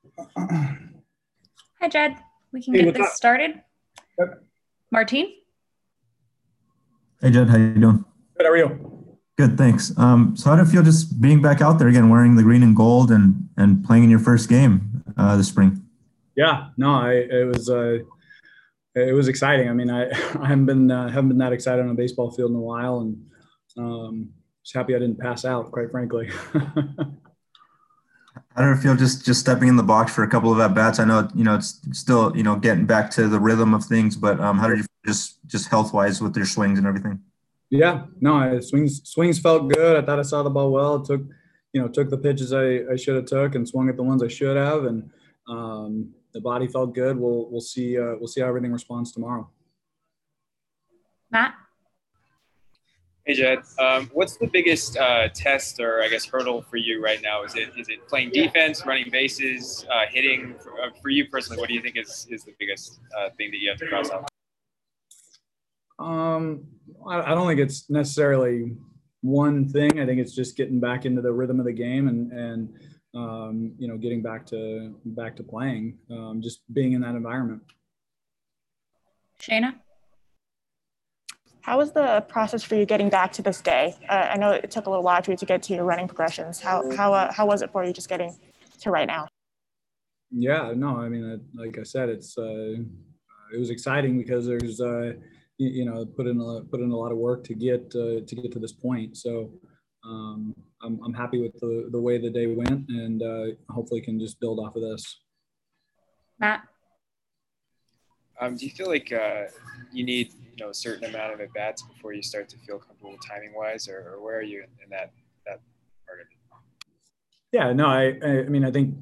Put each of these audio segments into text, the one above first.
Hi, Jed. We can Hey, get what's this up? started. Good. Martine? Hey Jed, how you doing? How are you? Good, thanks. So how do you feel just being back out there again, wearing the green and gold and playing in your first game this spring? Yeah, no, it was exciting. I mean, I I haven't been that excited on a baseball field in a while, and just happy I didn't pass out, quite frankly. How do you feel just stepping in the box for a couple of at bats? I know it's still getting back to the rhythm of things, but how did you feel just health wise with your swings and everything? Yeah, no, swings felt good. I thought I saw the ball well. It took the pitches I should have took and swung at the ones I should have, and the body felt good. We'll see how everything responds tomorrow. Matt? Hey Jed, what's the biggest test or I guess hurdle for you right now? Is it playing defense, running bases, hitting? For you personally, what do you think is the biggest thing that you have to cross off? I don't think it's necessarily one thing. I think it's just getting back into the rhythm of the game and getting back to playing, just being in that environment. Shayna? How was the process for you getting back to this day? I know it took a little while for you to get to your running progressions. How was it for you just getting to right now? Yeah, no, I mean, like I said, it was exciting because there's put in a lot of work to get to this point. So I'm happy with the way the day went, and hopefully can just build off of this. Matt? Do you feel like you need a certain amount of at bats before you start to feel comfortable timing wise, or where are you in that part of it? Yeah, no, I mean, I think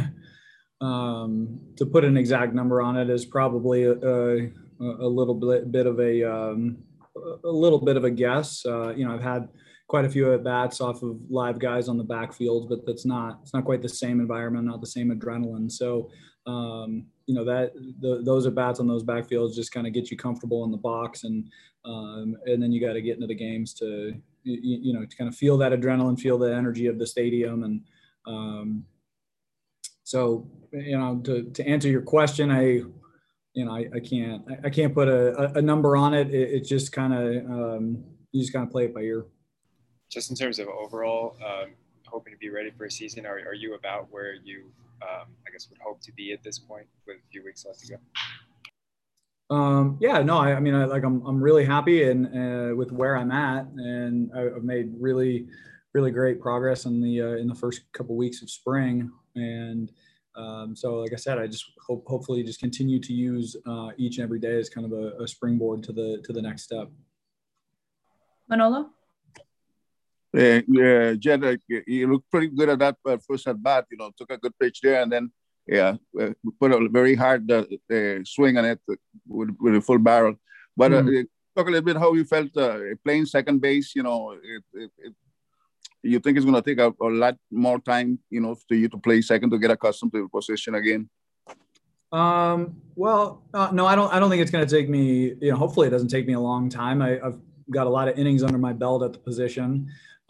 to put an exact number on it is probably a little bit of a little bit of a guess. I've had quite a few at bats off of live guys on the backfield, but it's not quite the same environment, not the same adrenaline. So those at bats on those backfields just kind of get you comfortable in the box, and then you got to get into the games to to kind of feel that adrenaline, feel the energy of the stadium, and so to answer your question, I can't put a number on it. It's just kind of you just kind of play it by ear. Just in terms of overall, hoping to be ready for a season, are you about where you, I guess, would hope to be at this point with a few weeks left to go? Yeah, no, I mean, I'm really happy and with where I'm at, and I've made really, really great progress in the first couple weeks of spring, and so like I said, I just hopefully just continue to use each and every day as kind of a springboard to the next step. Manolo? Yeah, Jed, you looked pretty good at that first at bat. Took a good pitch there, and then we put a very hard swing on it with a full barrel. But talk a little bit how you felt playing second base. You think it's going to take a lot more time, for you to play second to get accustomed to the position again? Well, no, I don't think it's going to take me. Hopefully, it doesn't take me a long time. I've got a lot of innings under my belt at the position.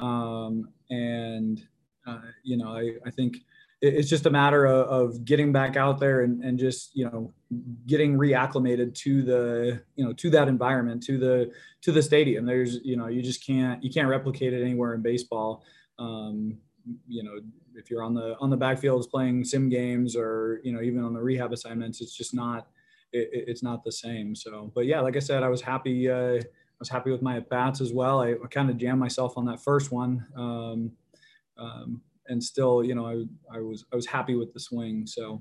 I think it's just a matter of getting back out there and just getting reacclimated to to that environment, to the stadium. There's you can't replicate it anywhere in baseball. If you're on the backfields playing sim games or even on the rehab assignments, it's just not it's not the same. So, but yeah, like I said, I was happy. I was happy with my at bats as well. I kind of jammed myself on that first one, and still, I was happy with the swing. So,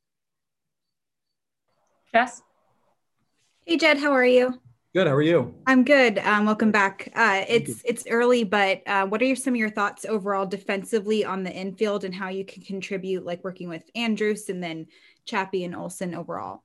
Jess? Hey Jed, how are you? Good. How are you? I'm good. Welcome back. It's early, but what are some of your thoughts overall defensively on the infield and how you can contribute, like working with Andrus and then Chappie and Olson overall?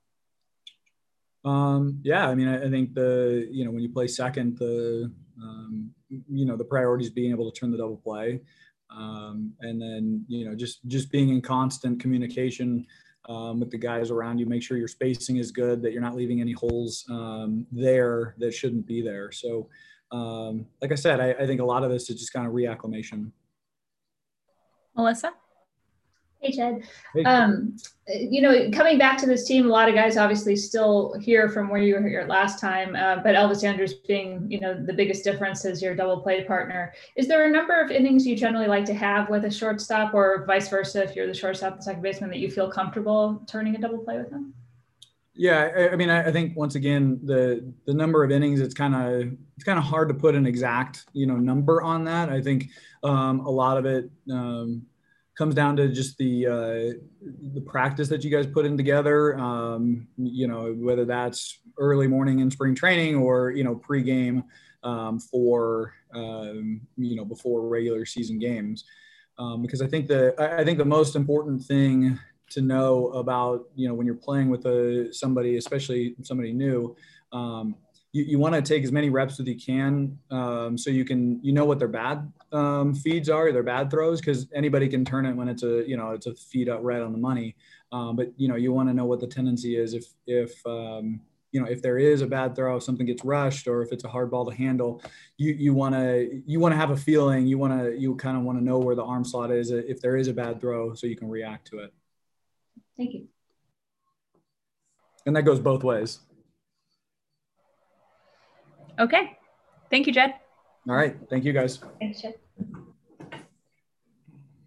Yeah, I mean, I think when you play second, the priority is being able to turn the double play. And then, just being in constant communication with the guys around you, make sure your spacing is good, that you're not leaving any holes there that shouldn't be there. So, like I said, I think a lot of this is just kind of reacclimation. Melissa? Hey, Jed. Hey. Coming back to this team, a lot of guys obviously still here from where you were here last time, but Elvis Andrus being, the biggest difference as your double play partner. Is there a number of innings you generally like to have with a shortstop, or vice versa, if you're the shortstop, the second baseman, that you feel comfortable turning a double play with them? Yeah, I mean, I think once again, the number of innings, it's kind of hard to put an exact number on that. I think a lot of it comes down to just the practice that you guys put in together. Whether that's early morning in spring training or pregame for before regular season games, because I think the most important thing to know about, when you're playing with somebody, especially somebody new, you want to take as many reps as you can, so you can, what their bad feeds are, their bad throws, because anybody can turn it when it's a feed up right on the money. But you want to know what the tendency is if there is a bad throw, if something gets rushed, or if it's a hard ball to handle, you want to have a feeling, you kind of want to know where the arm slot is if there is a bad throw, so you can react to it. Thank you. And that goes both ways. Okay. Thank you, Jed. All right. Thank you, guys. Thanks, Jed.